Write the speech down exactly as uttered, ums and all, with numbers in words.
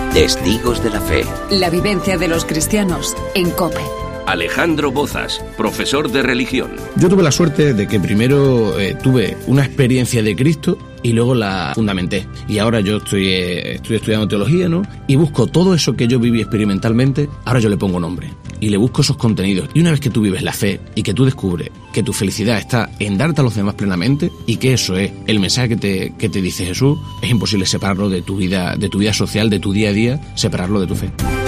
Testigos de la Fe. La vivencia de los cristianos en COPE. Alejandro Bozas, profesor de religión. Yo tuve la suerte de que primero eh, tuve una experiencia de Cristo y luego la fundamenté. Y ahora yo estoy, eh, estoy estudiando teología, ¿no? Y busco todo eso que yo viví experimentalmente, ahora yo le pongo nombre. Y le busco esos contenidos. Y una vez que tú vives la fe y que tú descubres que tu felicidad está en darte a los demás plenamente y que eso es el mensaje que te, que te dice Jesús, es imposible separarlo de tu vida, de tu vida social, de tu día a día, separarlo de tu fe.